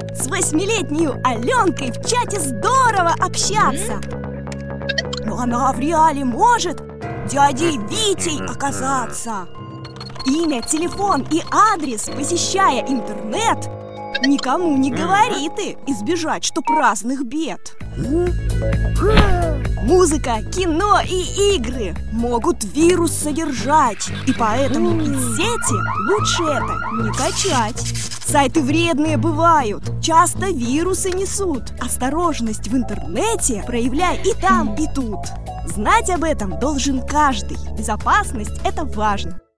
С 8-летней Аленкой в чате здорово общаться. Но она в реале может дядей Витей оказаться. Имя, телефон и адрес, посещая интернет, никому не говори ты, избежать, чтоб разных бед. Музыка, кино и игры могут вирус содержать, и поэтому из сети лучше это не качать. Сайты вредные бывают, часто вирусы несут. Осторожность в интернете проявляй и там, и тут. Знать об этом должен каждый. Безопасность – это важно.